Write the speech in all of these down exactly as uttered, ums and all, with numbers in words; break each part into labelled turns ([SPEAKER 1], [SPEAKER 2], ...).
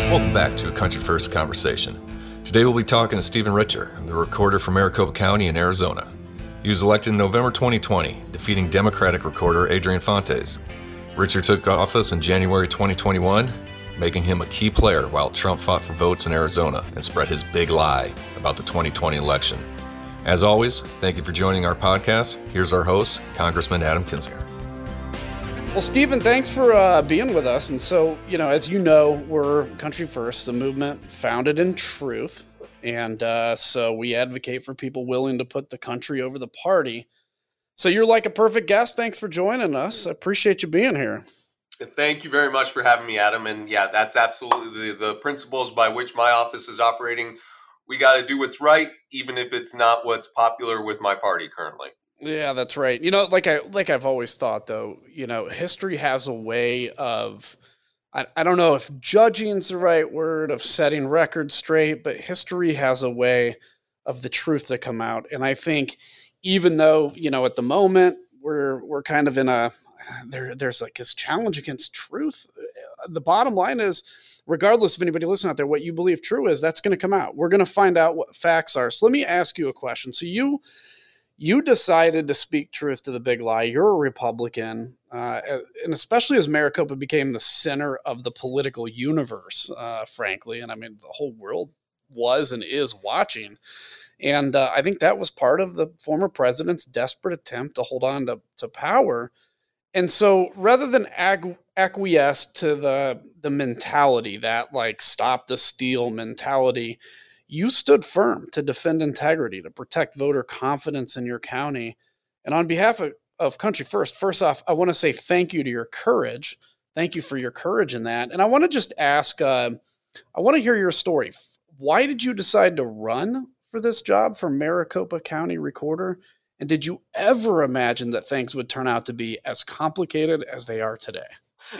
[SPEAKER 1] Welcome back to A Country First Conversation. Today we'll be talking to Stephen Richer, the recorder from Maricopa County in Arizona. He was elected in November twenty twenty, defeating Democratic recorder Adrian Fontes. Richer took office in January twenty twenty-one, making him a key player while Trump fought for votes in Arizona and spread his big lie about the twenty twenty election. As always, thank you for joining our podcast. Here's our host, Congressman Adam Kinzinger.
[SPEAKER 2] Well, Stephen, thanks for uh, being with us. And so, you know, as you know, we're Country First, the movement founded in truth. And uh, so we advocate for people willing to put the country over the party. So you're like a perfect guest. Thanks for joining us. I appreciate you being here.
[SPEAKER 3] Thank you very much for having me, Adam. And yeah, that's absolutely the, the principles by which my office is operating. We got to do what's right, even if it's not what's popular with my party currently.
[SPEAKER 2] Yeah, that's right. You know, like I like I've always thought, though, you know, history has a way of, I, I don't know if judging's the right word, of setting records straight, but history has a way of the truth to come out. And I think even though, you know, at the moment we're we're kind of in a there there's like this challenge against truth. The bottom line is, regardless of anybody listening out there, what you believe true is, that's going to come out. We're going to find out what facts are. So let me ask you a question. So you You decided to speak truth to the big lie. You're a Republican, uh, and especially as Maricopa became the center of the political universe, uh, frankly. And I mean, the whole world was and is watching. And uh, I think that was part of the former president's desperate attempt to hold on to, to power. And so rather than ag- acquiesce to the, the mentality, that like stop the steal mentality, you stood firm to defend integrity, to protect voter confidence in your county. And on behalf of, of Country First, first off, I want to say thank you to your courage. Thank you for your courage in that. And I want to just ask, uh, I want to hear your story. Why did you decide to run for this job for Maricopa County Recorder? And did you ever imagine that things would turn out to be as complicated as they are today?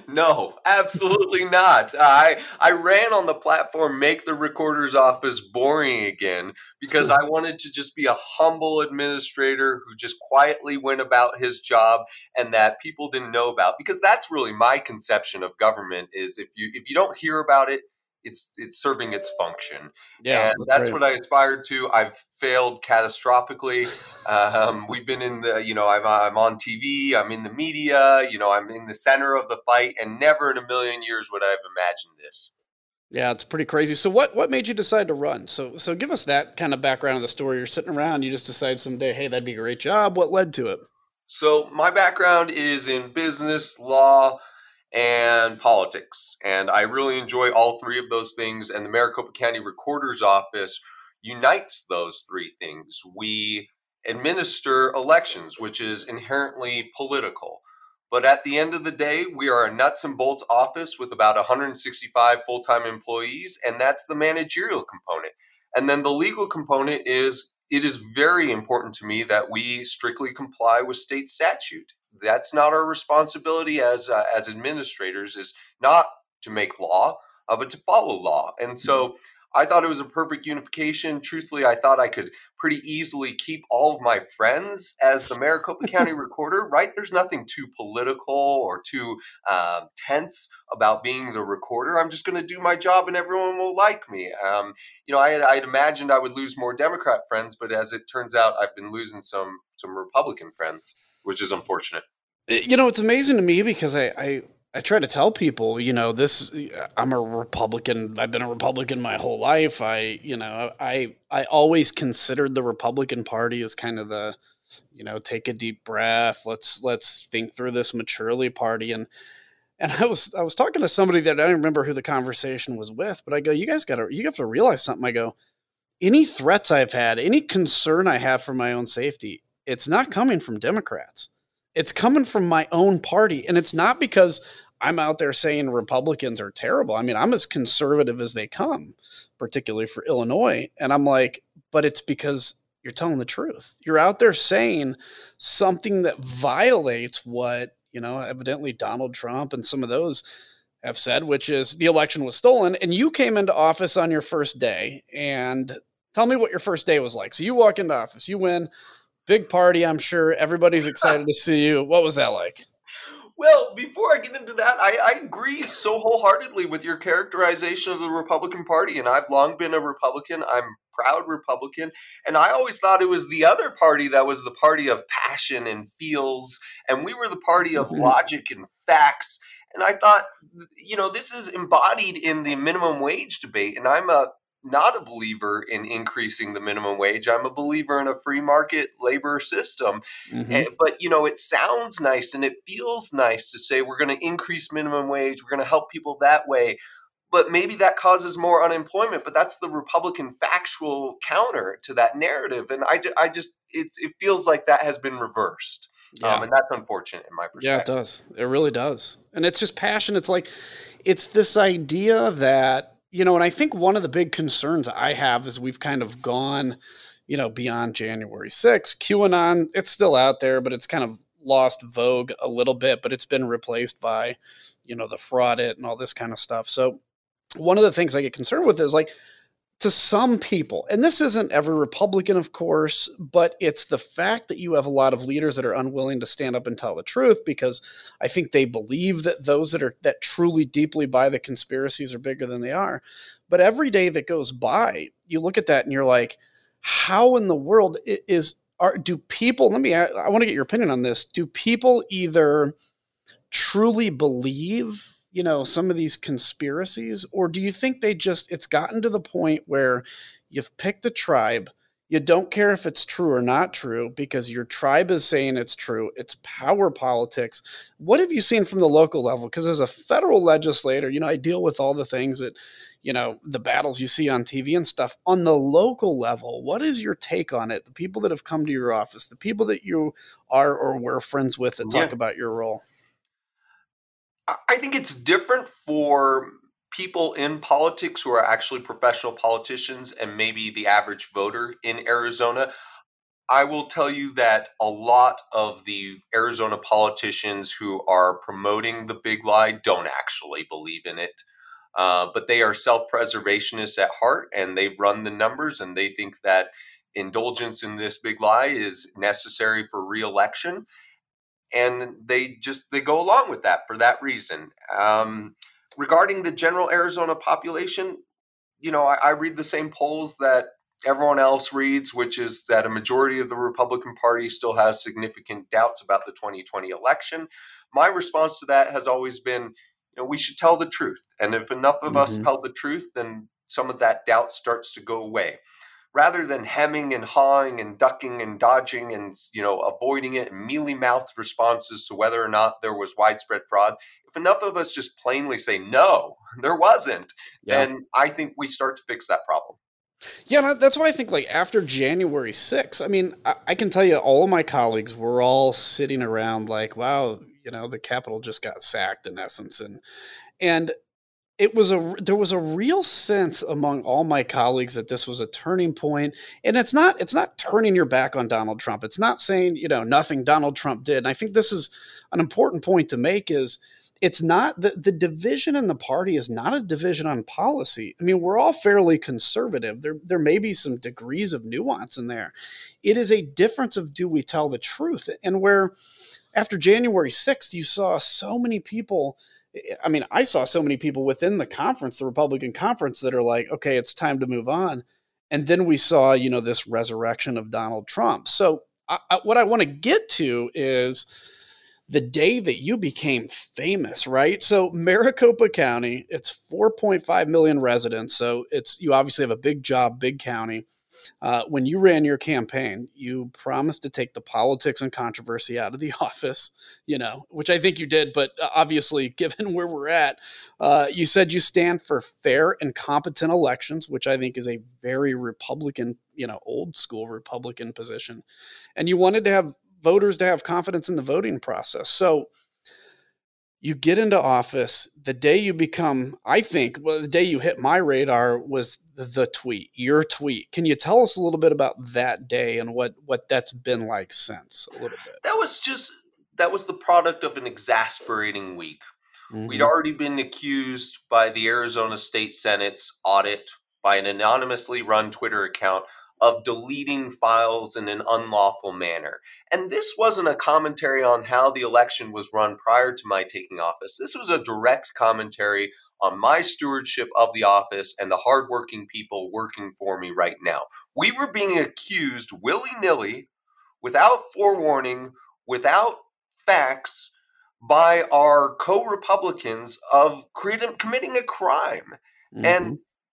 [SPEAKER 3] No, absolutely not. I I ran on the platform, make the recorder's office boring again, because I wanted to just be a humble administrator who just quietly went about his job and that people didn't know about. Because that's really my conception of government, is if you if you don't hear about it, it's it's serving its function.
[SPEAKER 2] Yeah,
[SPEAKER 3] And
[SPEAKER 2] that's
[SPEAKER 3] that's
[SPEAKER 2] right.
[SPEAKER 3] what I aspired to. I've failed catastrophically. Um, we've been in the, you know, I'm, I'm on T V, I'm in the media, you know, I'm in the center of the fight, and never in a million years would I have imagined this.
[SPEAKER 2] Yeah, it's pretty crazy. So what what made you decide to run? So so give us that kind of background of the story. You're sitting around, you just decide someday, hey, that'd be a great job. What led to it?
[SPEAKER 3] So my background is in business, law, and politics. And I really enjoy all three of those things. And the Maricopa County Recorder's Office unites those three things. We administer elections, which is inherently political. But at the end of the day, we are a nuts and bolts office with about one hundred sixty-five full-time employees, and that's the managerial component. And then the legal component is, it is very important to me that we strictly comply with state statute. That's not our responsibility as uh, as administrators, is not to make law, uh, but to follow law. And so I thought it was a perfect unification. Truthfully, I thought I could pretty easily keep all of my friends as the Maricopa County Recorder, right? There's nothing too political or too um, tense about being the recorder. I'm just going to do my job and everyone will like me. Um, you know, I had, I had imagined I would lose more Democrat friends, but as it turns out, I've been losing some some Republican friends, which is unfortunate.
[SPEAKER 2] You know, it's amazing to me because I, I, I try to tell people, you know, this, I'm a Republican. I've been a Republican my whole life. I, you know, I, I always considered the Republican Party as kind of the, you know, take a deep breath. Let's, let's think through this maturely party. And, and I was, I was talking to somebody that I don't remember who the conversation was with, but I go, you guys got to, you have to realize something. I go, any threats I've had, any concern I have for my own safety, it's not coming from Democrats. It's coming from my own party. And it's not because I'm out there saying Republicans are terrible. I mean, I'm as conservative as they come, particularly for Illinois. And I'm like, but it's because you're telling the truth. You're out there saying something that violates what, you know, evidently Donald Trump and some of those have said, which is the election was stolen. And you came into office on your first day. And tell me what your first day was like. So you walk into office, you win. Big party, I'm sure. Everybody's excited to see you. What was that like?
[SPEAKER 3] Well, before I get into that, I, I agree so wholeheartedly with your characterization of the Republican Party, and I've long been a Republican. I'm a proud Republican, and I always thought it was the other party that was the party of passion and feels, and we were the party of
[SPEAKER 2] Mhm.
[SPEAKER 3] logic and facts. And I thought, you know, this is embodied in the minimum wage debate, and I'm a not a believer in increasing the minimum wage. I'm a believer in a free market labor system.
[SPEAKER 2] Mhm.
[SPEAKER 3] Eh, But, you know, it sounds nice and it feels nice to say we're going to increase minimum wage, we're going to help people that way. But maybe that causes more unemployment. But that's the Republican factual counter to that narrative. And I, ju- I just, it, it feels like that has been reversed. Um,
[SPEAKER 2] Yeah.
[SPEAKER 3] and that's unfortunate in my
[SPEAKER 2] Yeah, it
[SPEAKER 3] perspective.
[SPEAKER 2] does. It really does. And it's just passion. It's like, it's this idea that, you know, and I think one of the big concerns I have is we've kind of gone, you know, beyond January sixth. QAnon, it's still out there, but it's kind of lost vogue a little bit, but it's been replaced by, you know, the fraud it and all this kind of stuff. So one of the things I get concerned with is like, to some people, and this isn't every Republican, of course, but it's the fact that you have a lot of leaders that are unwilling to stand up and tell the truth because I think they believe that those that are that truly deeply buy the conspiracies are bigger than they are. But every day that goes by, you look at that and you're like, how in the world is are do people? Let me. I want to get your opinion on this. Do people either truly believe, you know, some of these conspiracies, or do you think they just it's gotten to the point where you've picked a tribe, you don't care if it's true or not true because your tribe is saying it's true, it's power politics? What have you seen from the local level? Because as a federal legislator, you know, I deal with all the things that, you know, the battles you see on T V and stuff. On the local level, what is your take on it? The people that have come to your office, the people that you are or were friends with that talk
[SPEAKER 3] Yeah.
[SPEAKER 2] about your role.
[SPEAKER 3] I I think it's different for people in politics who are actually professional politicians and maybe the average voter in Arizona. I will tell you that a lot of the Arizona politicians who are promoting the big lie don't actually believe in it. Uh, but they are self preservationists at heart and they've run the numbers and they think that indulgence in this big lie is necessary for reelection. And they just they go along with that for that reason. Um, regarding the general Arizona population, you know, I, I read the same polls that everyone else reads, which is that a majority of the Republican Party still has significant doubts about the twenty twenty election. My response to that has always been, you know, we should tell the truth. And if enough of us
[SPEAKER 2] Mhm.
[SPEAKER 3] tell the truth, then some of that doubt starts to go away. Rather than hemming and hawing and ducking and dodging and, you know, avoiding it and mealy-mouthed responses to whether or not there was widespread fraud, if enough of us just plainly say no, there wasn't,
[SPEAKER 2] Yeah.
[SPEAKER 3] then I think we start to fix that problem.
[SPEAKER 2] Yeah, no, that's why I think like after January sixth, I mean, I, I can tell you all of my colleagues were all sitting around like, wow, you know, the Capitol just got sacked in essence. And and it was a there was a real sense among all my colleagues that this was a turning point. And it's not it's not turning your back on Donald Trump. It's not saying, you know, nothing Donald Trump did. And I think this is an important point to make is it's not the, the division in the party is not a division on policy. I mean, we're all fairly conservative. There there may be some degrees of nuance in there. It is a difference of do we tell the truth? And where after January sixth, you saw so many people. I mean, I saw so many people within the conference, the Republican conference, that are like, okay, it's time to move on. And then we saw, you know, this resurrection of Donald Trump. So, I, I, what I want to get to is the day that you became famous, right? So, Maricopa County, it's four point five million residents. So, it's you obviously have a big job, big county. Uh, when you ran your campaign, you promised to take the politics and controversy out of the office, you know, which I think you did. But uh, obviously, given where we're at, uh, you said you stand for fair and competent elections, which I think is a very Republican, you know, old school Republican position. And you wanted to have voters to have confidence in the voting process. So, you get into office the day you become, I think, well, the day you hit my radar was the, the tweet, your tweet. Can you tell us a little bit about that day and what, what that's been like since a little bit?
[SPEAKER 3] That was just that was the product of an exasperating week. We'd
[SPEAKER 2] Mm-hmm.
[SPEAKER 3] already been accused by the Arizona State Senate's audit by an anonymously run Twitter account of deleting files in an unlawful manner. And this wasn't a commentary on how the election was run prior to my taking office. This was a direct commentary on my stewardship of the office and the hardworking people working for me right now. We were being accused willy-nilly, without forewarning, without facts, by our co-Republicans of creating, committing a crime.
[SPEAKER 2] Mm-hmm.
[SPEAKER 3] And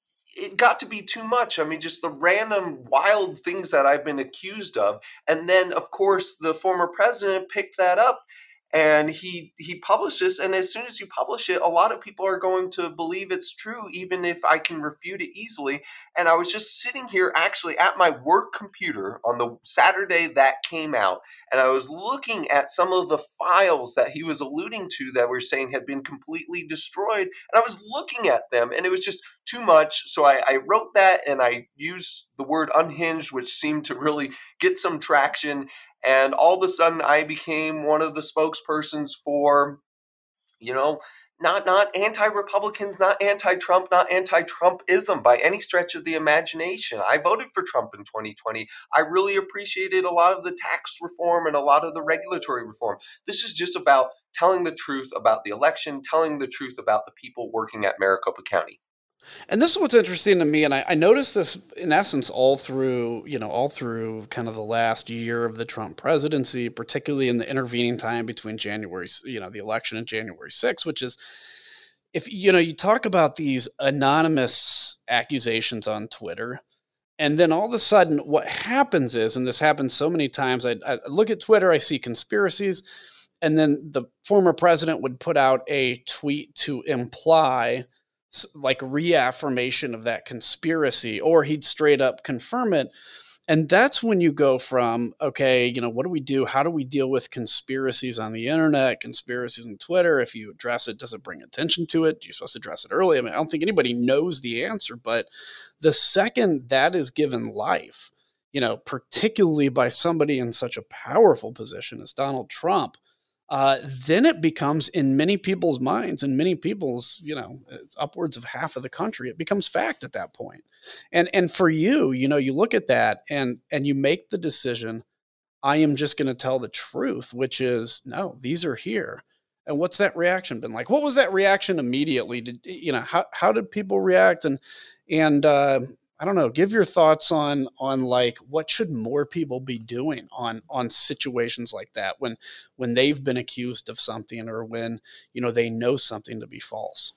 [SPEAKER 3] it got to be too much. I mean, just the random wild things that I've been accused of. And then, of course, the former president picked that up and he he published this. And as soon as you publish it, a lot of people are going to believe it's true, even if I can refute it easily. And I was just sitting here actually at my work computer on the Saturday that came out, and I was looking at some of the files that he was alluding to that we're saying had been completely destroyed. And I was looking at them, and it was just too much. So I, I wrote that, and I used the word unhinged, which seemed to really get some traction. And all of a sudden, I became one of the spokespersons for, you know, not not anti-Republicans, not anti-Trump, not anti-Trumpism by any stretch of the imagination. I voted for Trump in twenty twenty. I really appreciated a lot of the tax reform and a lot of the regulatory reform. This is just about telling the truth about the election, telling the truth about the people working at Maricopa County.
[SPEAKER 2] And this is what's interesting to me, and I, I noticed this in essence all through, you know, all through kind of the last year of the Trump presidency, particularly in the intervening time between January, you know, the election and January sixth, which is, if, you know, you talk about these anonymous accusations on Twitter, and then all of a sudden what happens is, and this happens so many times, I, I look at Twitter, I see conspiracies, and then the former president would put out a tweet to imply like reaffirmation of that conspiracy, or he'd straight up confirm it. And that's when you go from, okay, you know, what do we do? How do we deal with conspiracies on the internet, conspiracies on Twitter? If you address it, does it bring attention to it? You're supposed to address it early. I mean, I don't think anybody knows the answer, but the second that is given life, you know, particularly by somebody in such a powerful position as Donald Trump, Uh, then it becomes, in many people's minds, and many people's, you know, it's upwards of half of the country, it becomes fact at that point. And and for you, you know, you look at that and and you make the decision, I am just going to tell the truth, which is, no, these are here. And what's that reaction been like? What was that reaction immediately? Did, you know, how how did people react? And and uh, I don't know, give your thoughts on on like what should more people be doing on on situations like that when when they've been accused of something, or when, you know, they know something to be false.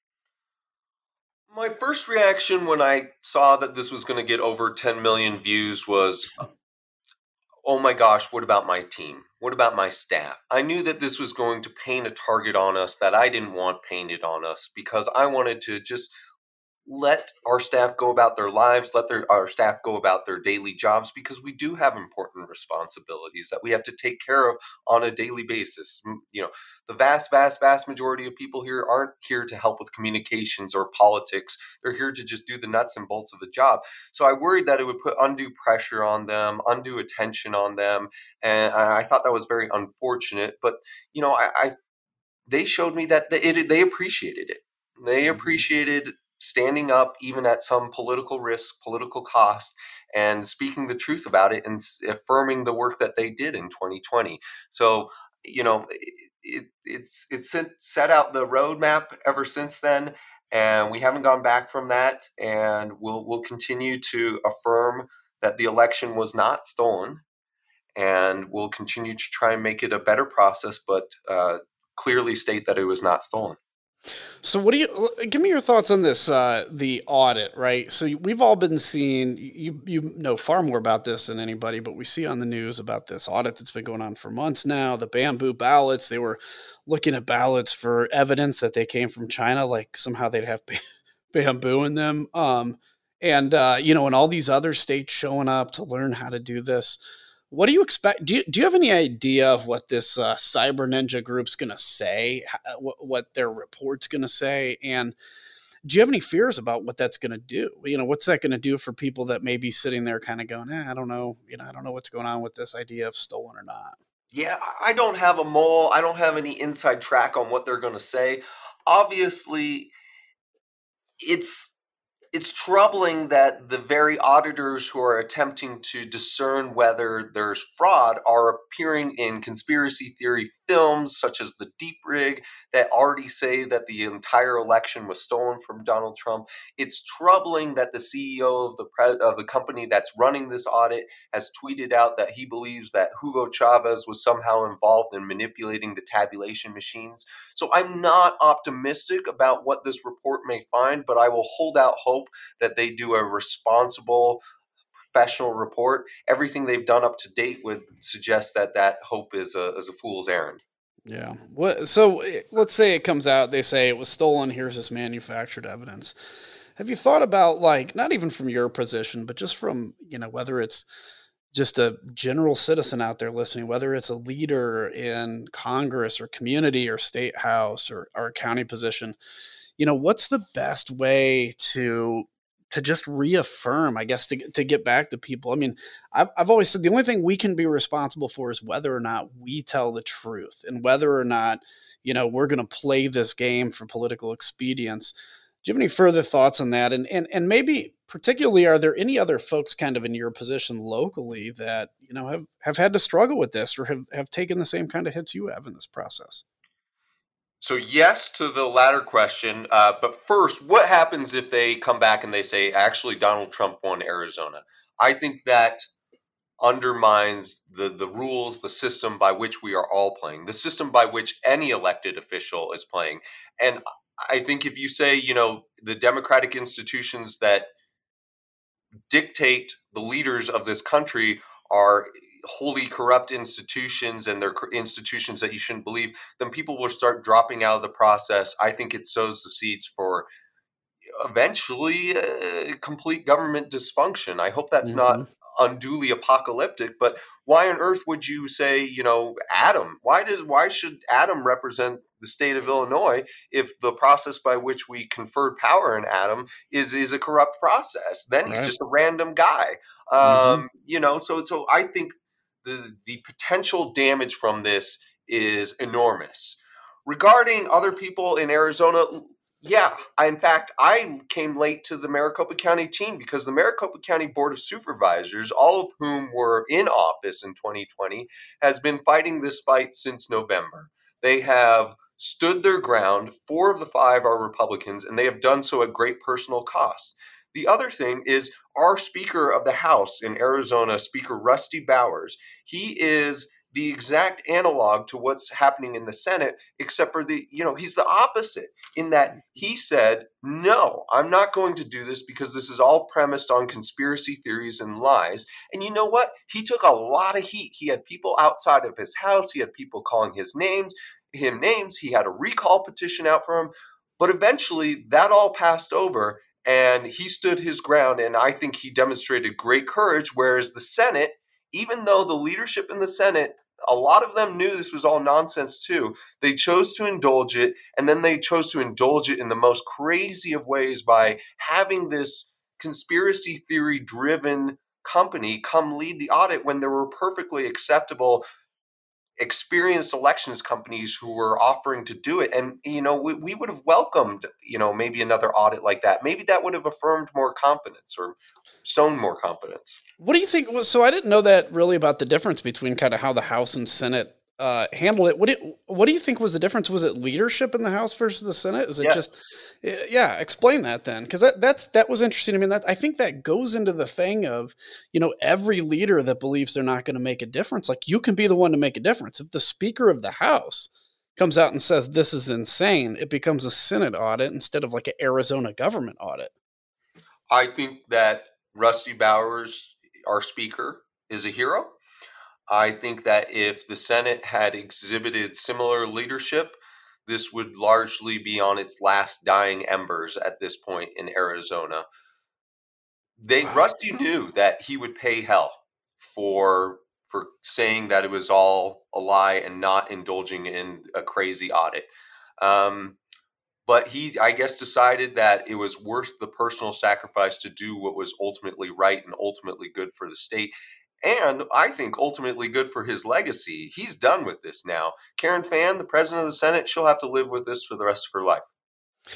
[SPEAKER 3] My first reaction when I saw that this was going to get over ten million views was, oh my gosh, what about my team? What about my staff? I knew that this was going to paint a target on us that I didn't want painted on us, because I wanted to just let our staff go about their lives, let their our staff go about their daily jobs, because we do have important responsibilities that we have to take care of on a daily basis. You know, the vast, vast, vast majority of people here aren't here to help with communications or politics. They're here to just do the nuts and bolts of the job. So I worried that it would put undue pressure on them, undue attention on them, and I thought that was very unfortunate. But you know, I, I they showed me that they, it, they appreciated it. They appreciated standing up even at some political risk, political cost, and speaking the truth about it and affirming the work that they did in twenty twenty. So, you know, it, it's it's set out the roadmap ever since then, and we haven't gone back from that. And we'll we'll continue to affirm that the election was not stolen, and we'll continue to try and make it a better process, but uh, clearly state that it was not stolen.
[SPEAKER 2] So what do you, give me your thoughts on this, uh, the audit, right? So we've all been seeing, you, you know far more about this than anybody, but we see on the news about this audit that's been going on for months now, the bamboo ballots. They were looking at ballots for evidence that they came from China, like somehow they'd have bamboo in them. Um, and, uh, you know, and all these other states showing up to learn how to do this. What do you expect? Do you, do you have any idea of what this uh, Cyber Ninja group's going to say, what, what their report's going to say? And do you have any fears about what that's going to do? You know, what's that going to do for people that may be sitting there kind of going, eh, I don't know, you know, I don't know what's going on with this idea of stolen or not.
[SPEAKER 3] Yeah, I don't have a mole. I don't have any inside track on what they're going to say. Obviously, it's it's troubling that the very auditors who are attempting to discern whether there's fraud are appearing in conspiracy theory films such as The Deep Rig that already say that the entire election was stolen from Donald Trump. It's troubling that the C E O of the pre- of the company that's running this audit has tweeted out that he believes that Hugo Chavez was somehow involved in manipulating the tabulation machines. So I'm not optimistic about what this report may find, but I will hold out hope that they do a responsible, professional report. Everything they've done up to date would suggest that that hope is a, is a fool's errand.
[SPEAKER 2] Yeah. What? So eh, let's say it comes out, they say it was stolen. Here's this manufactured evidence. Have you thought about, like, not even from your position, but just from, you know, whether it's just a general citizen out there listening, whether it's a leader in Congress or community or state house or, or a county position, you know, what's the best way to to just reaffirm, I guess, to to get back to people? I mean, I've I've always said the only thing we can be responsible for is whether or not we tell the truth and whether or not, you know, we're going to play this game for political expedience. Do you have any further thoughts on that? And and and maybe particularly, are there any other folks kind of in your position locally that, you know, have have had to struggle with this or have have taken the same kind of hits you have in this process?
[SPEAKER 3] So yes to the latter question, uh, but first, what happens if they come back and they say, actually, Donald Trump won Arizona? I think that undermines the the rules, the system by which we are all playing, the system by which any elected official is playing. And I think if you say, you know, the democratic institutions that dictate the leaders of this country are wholly corrupt institutions and they're cor- institutions that you shouldn't believe, then people will start dropping out of the process. I think it sows the seeds for eventually uh, complete government dysfunction. I hope that's not
[SPEAKER 2] Hmm.
[SPEAKER 3] unduly apocalyptic, but why on earth would you say, you know, Adam? Why does why should Adam represent the state of Illinois if the process by which we conferred power in Adam is is a corrupt process? Then he's
[SPEAKER 2] Right.
[SPEAKER 3] just a random guy.
[SPEAKER 2] Hmm.
[SPEAKER 3] Um, you know, so so I think the the potential damage from this is enormous. Regarding other people in Arizona, yeah, I, in fact, I came late to the Maricopa County team because the Maricopa County Board of Supervisors, all of whom were in office in twenty twenty, has been fighting this fight since November. They have stood their ground. Four of the five are Republicans, and they have done so at great personal cost. The other thing is our Speaker of the House in Arizona, Speaker Rusty Bowers. He is the exact analog to what's happening in the Senate, except for the, you know, he's the opposite in that he said, no, I'm not going to do this because this is all premised on conspiracy theories and lies. And you know what? He took a lot of heat. He had people outside of his house. He had people calling his names, him names. He had a recall petition out for him. But eventually that all passed over and he stood his ground. And I think he demonstrated great courage, whereas the Senate, even though the leadership in the Senate, a lot of them knew this was all nonsense too. They chose to indulge it, and then they chose to indulge it in the most crazy of ways by having this conspiracy theory driven company come lead the audit when there were perfectly acceptable experienced elections companies who were offering to do it. And you know, we, we would have welcomed, you know, maybe another audit like that. Maybe that would have affirmed more confidence or sown more confidence.
[SPEAKER 2] What do you think? Well, so I didn't know that really about the difference between kind of how the House and Senate uh, handled it. What do you, what do you think was the difference? Was it leadership in the House versus the Senate? Is it
[SPEAKER 3] Yes.
[SPEAKER 2] just, eh, yeah? Explain that then, because that that's that was interesting. I mean, that I think that goes into the thing of, you know, every leader that believes they're not going to make a difference. Like, you can be the one to make a difference. If the Speaker of the House comes out and says this is insane, it becomes a Senate audit instead of like an Arizona government audit.
[SPEAKER 3] I think that Rusty Bowers, our speaker, is a hero. I think that if the Senate had exhibited similar leadership, this would largely be on its last dying embers at this point in Arizona. They
[SPEAKER 2] Wow.
[SPEAKER 3] Rusty knew that he would pay hell for for saying that it was all a lie and not indulging in a crazy audit. Um, but he, I guess, decided that it was worth the personal sacrifice to do what was ultimately right and ultimately good for the state. And I think ultimately good for his legacy. He's done with this now. Karen Fann, the president of the Senate, she'll have to live with this for the rest of her life.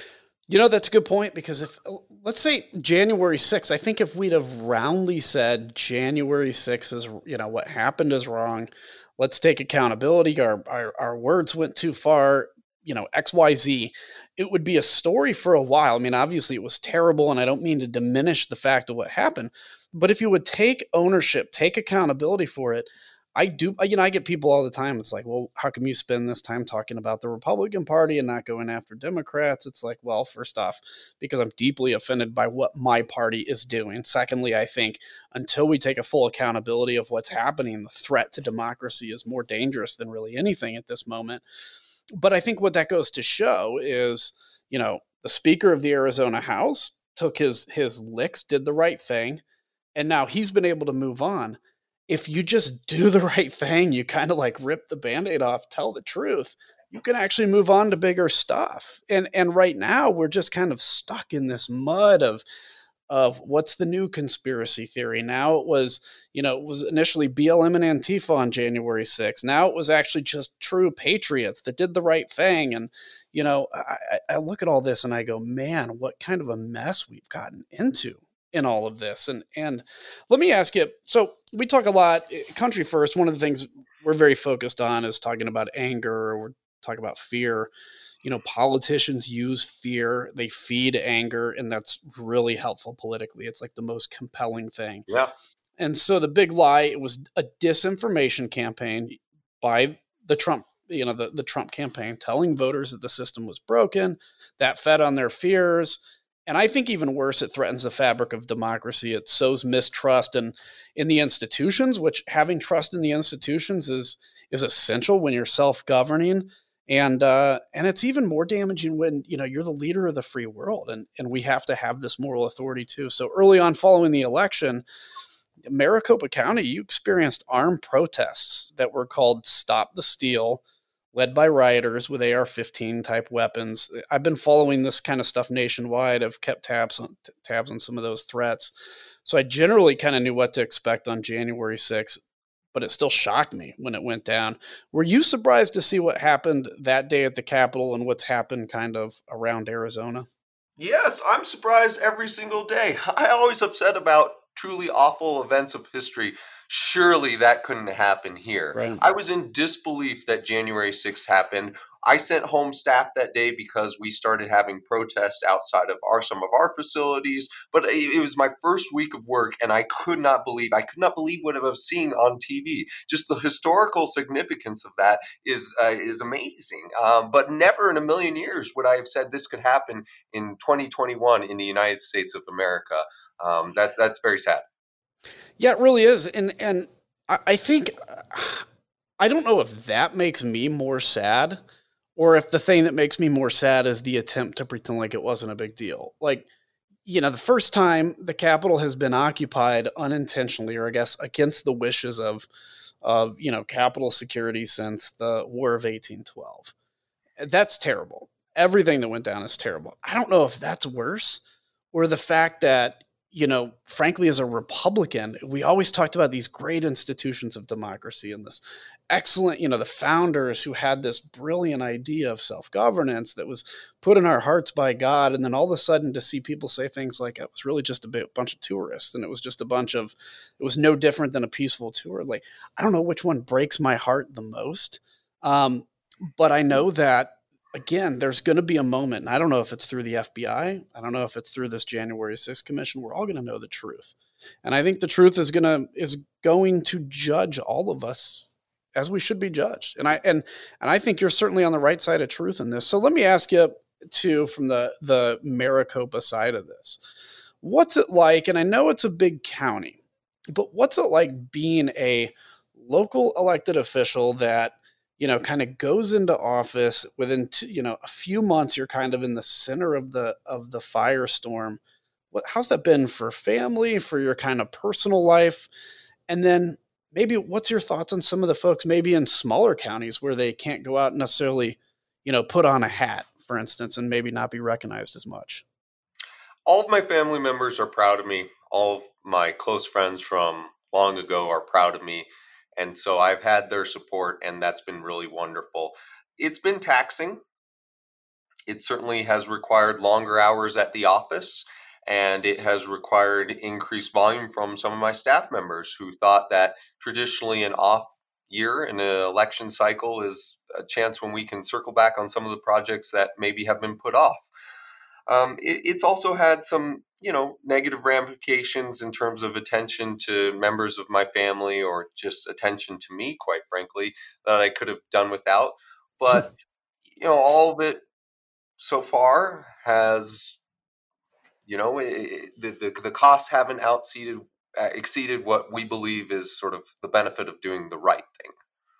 [SPEAKER 2] You know, that's a good point, because if, let's say January sixth, I think if we'd have roundly said January sixth is, you know, what happened is wrong, let's take accountability, our, our, our words went too far, you know, X Y Z, it would be a story for a while. I mean, obviously it was terrible, and I don't mean to diminish the fact of what happened, but if you would take ownership, take accountability for it, I do, you know, I get people all the time. It's like, well, how come you spend this time talking about the Republican Party and not going after Democrats? It's like, well, first off, because I'm deeply offended by what my party is doing. Secondly, I think until we take a full accountability of what's happening, the threat to democracy is more dangerous than really anything at this moment. But I think what that goes to show is, you know, the Speaker of the Arizona House took his his licks, did the right thing, and now he's been able to move on. If you just do the right thing, you kind of like rip the Band-Aid off, tell the truth, you can actually move on to bigger stuff. And and right now we're just kind of stuck in this mud of of what's the new conspiracy theory. Now it was, you know, it was initially B L M and Antifa on January sixth. Now it was actually just true patriots that did the right thing. And, you know, I, I look at all this and I go, man, what kind of a mess we've gotten into in all of this. And and let me ask you, so we talk a lot, Country First, one of the things we're very focused on is talking about anger, or we're talking about fear. You know, politicians use fear, they feed anger, and that's really helpful politically. It's like the most compelling thing.
[SPEAKER 3] Yeah.
[SPEAKER 2] And so the big lie, it was a disinformation campaign by the Trump, you know, the, the Trump campaign, telling voters that the system was broken, that fed on their fears. And I think even worse, it threatens the fabric of democracy. It sows mistrust in, in the institutions, which having trust in the institutions is is essential when you're self-governing. And uh, and it's even more damaging when, you know, you're the leader of the free world, and, and we have to have this moral authority too. So early on following the election, Maricopa County, you experienced armed protests that were called Stop the Steal, led by rioters with A R fifteen type weapons. I've been following this kind of stuff nationwide. I've kept tabs on tabs on some of those threats. So I generally kind of knew what to expect on January sixth, but it still shocked me when it went down. Were you surprised to see what happened that day at the Capitol and what's happened kind of around Arizona?
[SPEAKER 3] Yes, I'm surprised every single day. I always have said about truly awful events of history, surely that couldn't happen here.
[SPEAKER 2] Right.
[SPEAKER 3] I was in disbelief that January sixth happened. I sent home staff that day because we started having protests outside of our some of our facilities. But it, it was my first week of work, and I could not believe I could not believe what I was seeing on T V. Just the historical significance of that is uh, is amazing. Um, but never in a million years would I have said this could happen in twenty twenty-one in the United States of America. Um, that that's very sad.
[SPEAKER 2] Yeah, it really is. And and I, I think I don't know if that makes me more sad, or if the thing that makes me more sad is the attempt to pretend like it wasn't a big deal. Like, you know, the first time the Capitol has been occupied unintentionally, or I guess against the wishes of of, you know, Capitol security since the War of eighteen twelve. That's terrible. Everything that went down is terrible. I don't know if that's worse, or the fact that, you know, frankly, as a Republican, we always talked about these great institutions of democracy and this excellent, you know, the founders who had this brilliant idea of self-governance that was put in our hearts by God. And then all of a sudden to see people say things like it was really just a bit, bunch of tourists, and it was just a bunch of, it was no different than a peaceful tour. Like, I don't know which one breaks my heart the most. Um, but I know that, again, there's going to be a moment, and I don't know if it's through the F B I. I don't know if it's through this January sixth commission. We're all going to know the truth. And I think the truth is going to, is going to judge all of us as we should be judged. And I, and, and I think you're certainly on the right side of truth in this. So let me ask you too, from the, the Maricopa side of this, what's it like? And I know it's a big county, but what's it like being a local elected official that, you know, kind of goes into office within, t- you know, a few months, you're kind of in the center of the, of the firestorm. What, how's that been for family, for your kind of personal life? And then maybe what's your thoughts on some of the folks, maybe in smaller counties where they can't go out and necessarily, you know, put on a hat, for instance, and maybe not be recognized as much?
[SPEAKER 3] All of my family members are proud of me. All of my close friends from long ago are proud of me. And so I've had their support, and that's been really wonderful. It's been taxing. it certainly has required longer hours at the office, and it has required increased volume from some of my staff members who thought that traditionally an off year in an election cycle is a chance when we can circle back on some of the projects that maybe have been put off. Um, it, it's also had some, you know, negative ramifications in terms of attention to members of my family, or just attention to me, quite frankly, that I could have done without. But, you know, all of it so far has, you know, it, the, the the costs haven't outseated uh, exceeded what we believe is sort of the benefit of doing the right thing.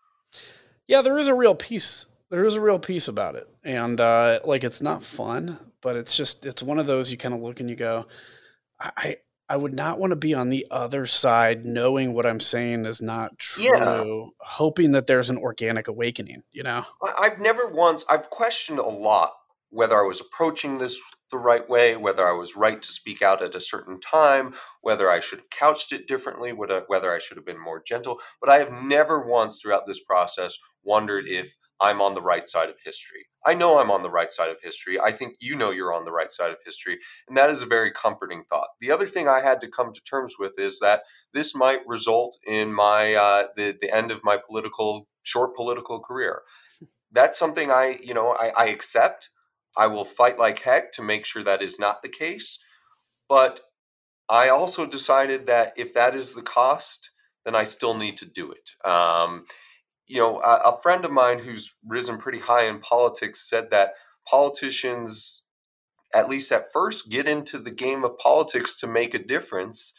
[SPEAKER 2] Yeah, there is a real piece. There is a real piece about it, and uh, like it's not fun, but it's just it's one of those you kind of look and you go, I I I would not want to be on the other side, knowing what I'm saying is not
[SPEAKER 3] Yeah,
[SPEAKER 2] true, hoping that there's an organic awakening. You know?
[SPEAKER 3] I- I've never once, I've questioned a lot whether I was approaching this the right way, whether I was right to speak out at a certain time, whether I should have couched it differently, whether whether I should have been more gentle. But I have never once throughout this process wondered if I'm on the right side of history. I know I'm on the right side of history. I think you know you're on the right side of history. And that is a very comforting thought. The other thing I had to come to terms with is that this might result in my uh, the, the end of my political, short political career. That's something I, you know, I, I accept. I will fight like heck to make sure that is not the case. But I also decided that if that is the cost, then I still need to do it. Um, you know, a, a friend of mine who's risen pretty high in politics said that politicians, at least at first, get into the game of politics to make a difference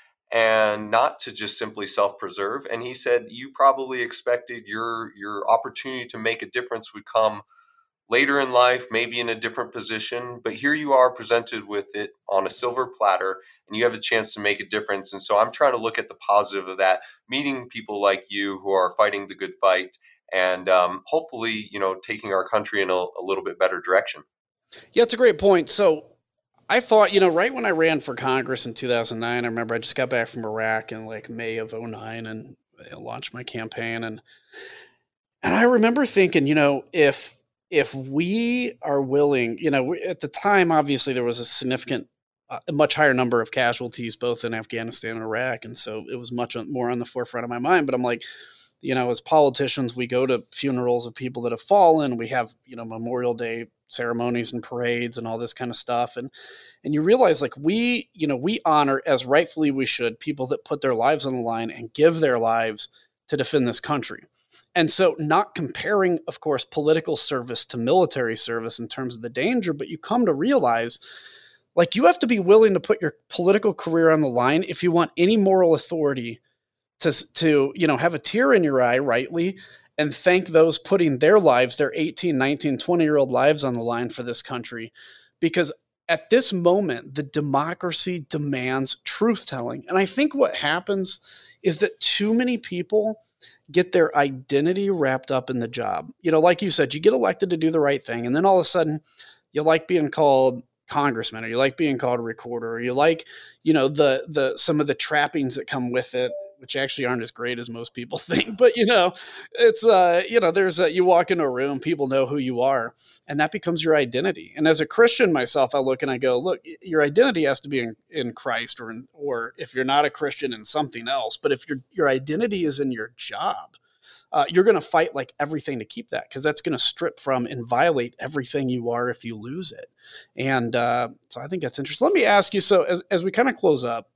[SPEAKER 3] and not to just simply self-preserve. And he said you probably expected your your opportunity to make a difference would come later in life, maybe in a different position, but here you are presented with it on a silver platter, and you have a chance to make a difference. And so I'm trying to look at the positive of that, meeting people like you who are fighting the good fight, and um, hopefully, you know, taking our country in a, a little bit better direction.
[SPEAKER 2] Yeah, it's a great point. So I thought, you know, right when I ran for Congress in two thousand nine, I remember I just got back from Iraq in like May of 'oh nine and I launched my campaign. And, and I remember thinking, you know, if, if we are willing, you know, we- at the time, obviously there was a significant, uh, a much higher number of casualties, both in Afghanistan and Iraq. And so it was much more on the forefront of my mind, but I'm like, you know, as politicians, we go to funerals of people that have fallen. We have, you know, Memorial Day ceremonies and parades and all this kind of stuff. And and you realize like we, you know, we honor, as rightfully we should, people that put their lives on the line and give their lives to defend this country. And so not comparing, of course, political service to military service in terms of the danger, but you come to realize like you have to be willing to put your political career on the line if you want any moral authority to to you know have a tear in your eye, rightly, and thank those putting their lives, their eighteen, nineteen, twenty year old lives on the line for this country. Because at this moment the democracy demands truth telling, and I think what happens is that too many people get their identity wrapped up in the job. You know, like you said, you get elected to do the right thing, and then all of a sudden you like being called congressman, or you like being called a recorder, or you like, you know, the the some of the trappings that come with it, which actually aren't as great as most people think. But you know, it's uh, you know, there's a, you walk into a room, people know who you are, and that becomes your identity. And as a Christian myself, I look and I go, look, your identity has to be in, in Christ, or in, or if you're not a Christian, in something else. But if your your identity is in your job, uh, you're going to fight like everything to keep that, because that's going to strip from and violate everything you are if you lose it. And uh, so I think that's interesting. Let me ask you, so as, as we kind of close up,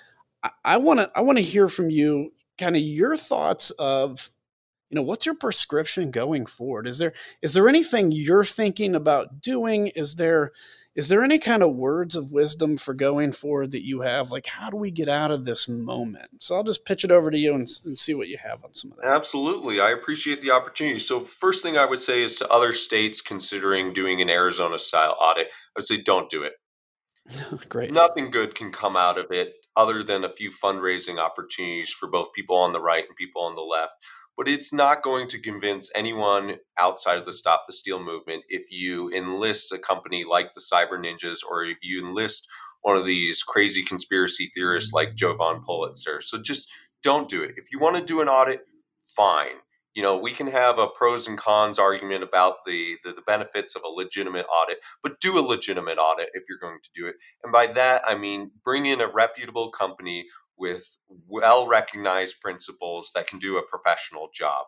[SPEAKER 2] I want to I want to hear from you kind of your thoughts of, you know, what's your prescription going forward? Is there is there anything you're thinking about doing? Is there is there any kind of words of wisdom for going forward that you have? Like, how do we get out of this moment? So I'll just pitch it over to you and, and see what you have on some of that.
[SPEAKER 3] Absolutely. I appreciate the opportunity. So, first thing I would say is to other states considering doing an Arizona style audit, I would say don't do it.
[SPEAKER 2] Great.
[SPEAKER 3] Nothing good can come out of it other than a few fundraising opportunities for both people on the right and people on the left. But it's not going to convince anyone outside of the Stop the Steal movement if you enlist a company like the Cyber Ninjas, or if you enlist one of these crazy conspiracy theorists like Jovan Pulitzer. So just don't do it. If you want to do an audit, fine. You know, we can have a pros and cons argument about the, the, the benefits of a legitimate audit, but do a legitimate audit if you're going to do it. And by that, I mean, bring in a reputable company with well-recognized principles that can do a professional job.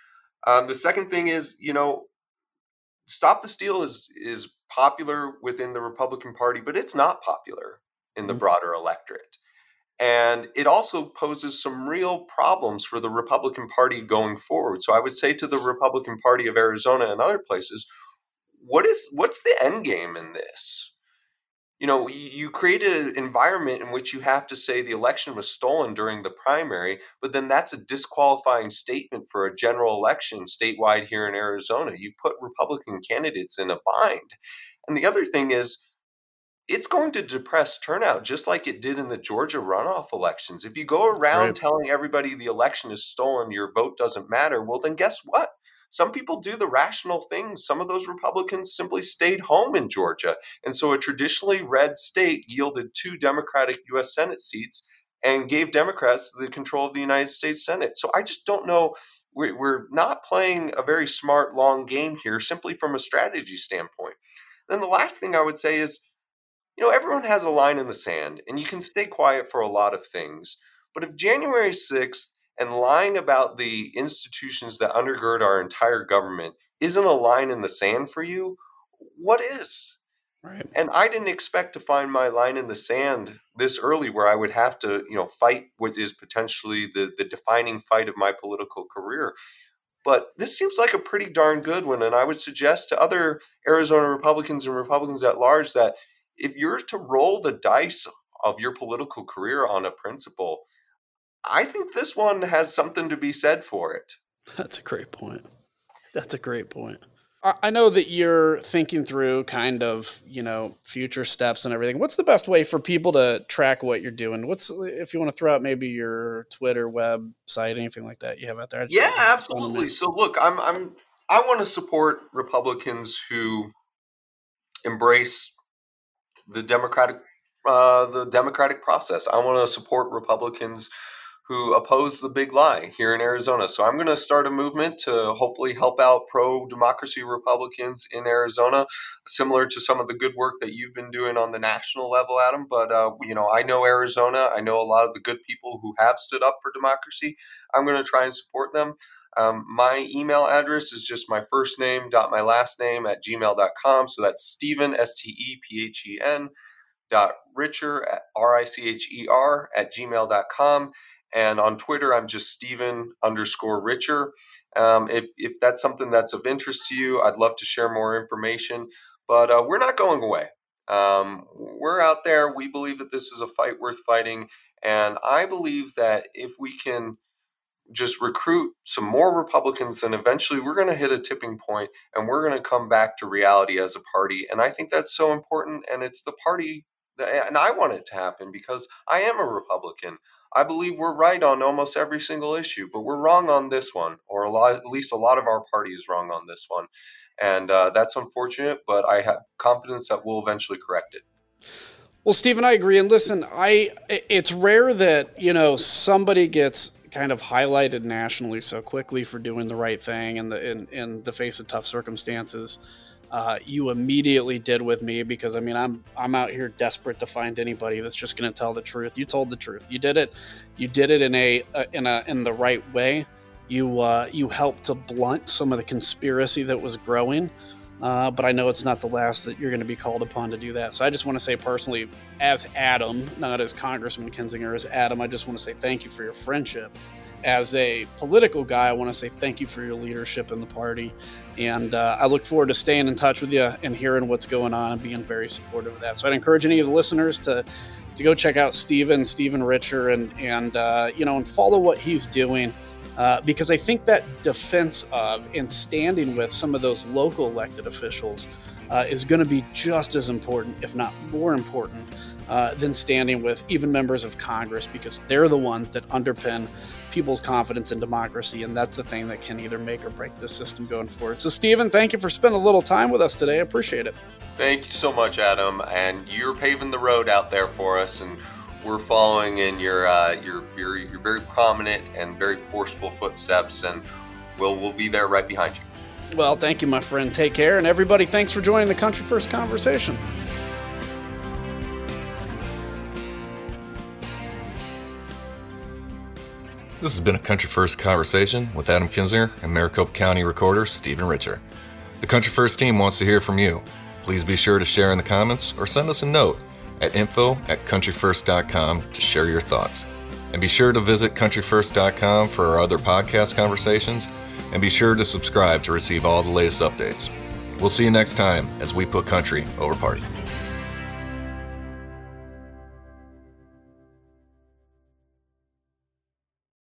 [SPEAKER 3] Um, the second thing is, you know, Stop the Steal is is popular within the Republican Party, but it's not popular in the
[SPEAKER 2] Mhm.
[SPEAKER 3] broader electorate. And it also poses some real problems for the Republican Party going forward. So I would say to the Republican Party of Arizona and other places, what is what's the end game in this? You know, you you created an environment in which you have to say the election was stolen during the primary, but then that's a disqualifying statement for a general election statewide here in Arizona. You've put Republican candidates in a bind. And the other thing is, it's going to depress turnout just like it did in the Georgia runoff elections. If you go around
[SPEAKER 2] Right.
[SPEAKER 3] telling everybody the election is stolen, your vote doesn't matter, well, then guess what? Some people do the rational things. Some of those Republicans simply stayed home in Georgia. And so a traditionally red state yielded two Democratic U S Senate seats and gave Democrats the control of the United States Senate. So I just don't know. We're, we're not playing a very smart, long game here simply from a strategy standpoint. Then the last thing I would say is, you know, everyone has a line in the sand, and you can stay quiet for a lot of things. But if January sixth and lying about the institutions that undergird our entire government isn't a line in the sand for you, what is?
[SPEAKER 2] Right.
[SPEAKER 3] And I didn't expect to find my line in the sand this early where I would have to, you know, fight what is potentially the, the defining fight of my political career. But this seems like a pretty darn good one. And I would suggest to other Arizona Republicans and Republicans at large that if you're to roll the dice of your political career on a principle, I think this one has something to be said for it.
[SPEAKER 2] That's a great point. That's a great point. I I know that you're thinking through kind of, you know, future steps and everything. What's the best way for people to track what you're doing? What's, if you want to throw out maybe your Twitter, website, anything like that you have out there? I just
[SPEAKER 3] Yeah,
[SPEAKER 2] don't have a phone in
[SPEAKER 3] absolutely.
[SPEAKER 2] me.
[SPEAKER 3] So look, I'm I'm I want to support Republicans who embrace the democratic uh, the democratic process. I want to support Republicans who oppose the big lie here in Arizona. So I'm going to start a movement to hopefully help out pro-democracy Republicans in Arizona, similar to some of the good work that you've been doing on the national level, Adam. But uh, you know, I know Arizona. I know a lot of the good people who have stood up for democracy. I'm going to try and support them. Um, my email address is just my first name dot my last name at gmail dot com. So that's Stephen, S T E P H E N, dot Richer, R I C H E R, at gmail dot com. And on Twitter, I'm just Stephen underscore Richer. Um, if, if that's something that's of interest to you, I'd love to share more information. But uh, we're not going away. Um, we're out there. We believe that this is a fight worth fighting. And I believe that if we can just recruit some more Republicans, then eventually we're going to hit a tipping point and we're going to come back to reality as a party. And I think that's so important. And it's the party, and I want it to happen because I am a Republican. I believe we're right on almost every single issue, but we're wrong on this one, or a lot, at least a lot of our party is wrong on this one. And uh, that's unfortunate, but I have confidence that we'll eventually correct it.
[SPEAKER 2] Well, Stephen, I agree. And listen, I it's rare that, you know, somebody gets kind of highlighted nationally so quickly for doing the right thing in the in, in the face of tough circumstances. Uh, you immediately did with me because I mean I'm I'm out here desperate to find anybody that's just going to tell the truth. You told the truth. You did it. You did it in a uh, in a in the right way. You uh, you helped to blunt some of the conspiracy that was growing. Uh, but I know it's not the last that you're going to be called upon to do that. So I just want to say personally, as Adam, not as Congressman Kinzinger, as Adam, I just want to say thank you for your friendship. As a political guy, I want to say thank you for your leadership in the party. And uh, I look forward to staying in touch with you and hearing what's going on and being very supportive of that. So I'd encourage any of the listeners to to go check out Stephen, Stephen Richer, and, and uh, you know, and follow what he's doing. Uh, because I think that defense of and standing with some of those local elected officials uh, is going to be just as important, if not more important, uh, than standing with even members of Congress, because they're the ones that underpin people's confidence in democracy. And that's the thing that can either make or break this system going forward. So, Stephen, thank you for spending a little time with us today. I appreciate it.
[SPEAKER 3] Thank you so much, Adam. And you're paving the road out there for us. And we're following in your, uh, your your your very prominent and very forceful footsteps, and we'll we'll be there right behind you.
[SPEAKER 2] Well, thank you, my friend. Take care. And everybody, thanks for joining the Country First Conversation.
[SPEAKER 1] This has been a Country First Conversation with Adam Kinzinger and Maricopa County Recorder Stephen Richer. The Country First team wants to hear from you. Please be sure to share in the comments or send us a note at info at country first dot com to share your thoughts. And be sure to visit country first dot com for our other podcast conversations, and be sure to subscribe to receive all the latest updates. We'll see you next time as we put country over party.